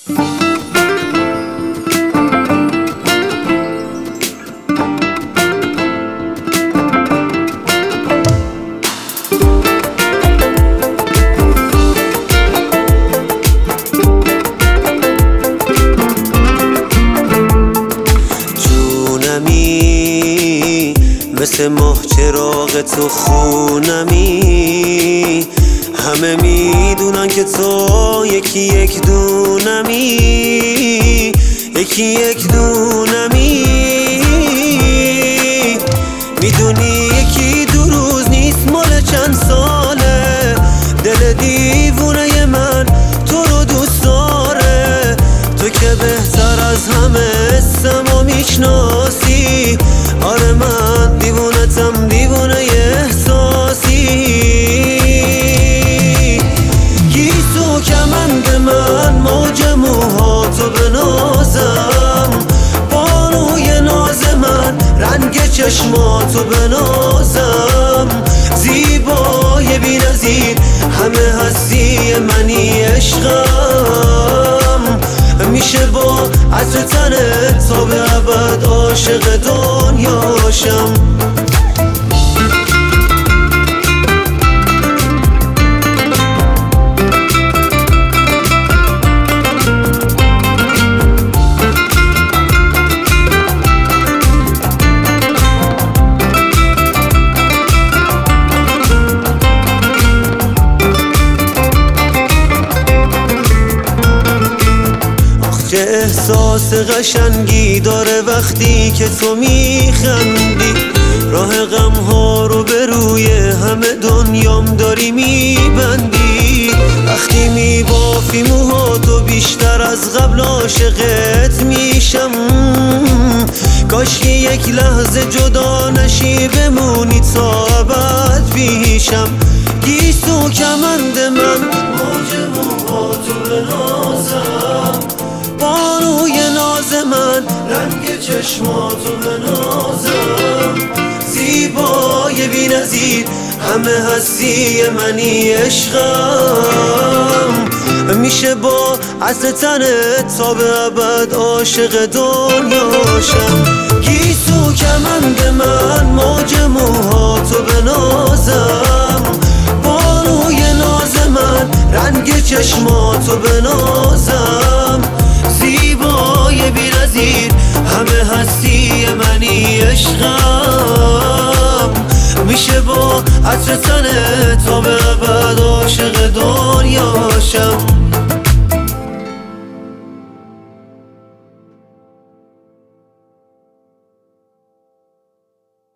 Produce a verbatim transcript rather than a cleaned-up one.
مثل ماه چراغ تو خونمی، همه میدونن که تو یکی یک دونمی، یکی یک دونمی. میدونی یکی دو روز نیست مال چند ساله، دل دیوونه من تو رو دوست داره. تو که بهتر از همه اسم و میشناسی، آره من دیوونتم دیوونه احساسی. گیسو کمند من موج موهاتو بنازم، بانوی ناز من رنگ چشماتو بنازم. زیبای بی نظیر همه هستی منی عشقم، میشه با عطر تنت تا به ابد عاشق دنیاشم. چه احساس قشنگی داره وقتی که تو میخندی، راه غم ها رو به روی همه دنیام داری میبندی. وقتی میبافی موهاتو بیشتر از قبل عاشقت میشم، کاش که یک لحظه جدا نشی بمونی تا ابد پیشم. گیسو کمند من موج موهاتو بنازم، بانوی ناز من رنگ چشماتو بنازم. زیبای بی نظیر همه هستی منی عشقم، میشه با عطر تنت تا به ابد عاشق دنیاشم. گیسو کمند من موج موهاتو بنازم، بانوی ناز من رنگ چشماتو بنازم. زیبای بی نظیر همه هستی منی عشقم، میشه با عطر تنت تا به ابد عاشق دنیاشم.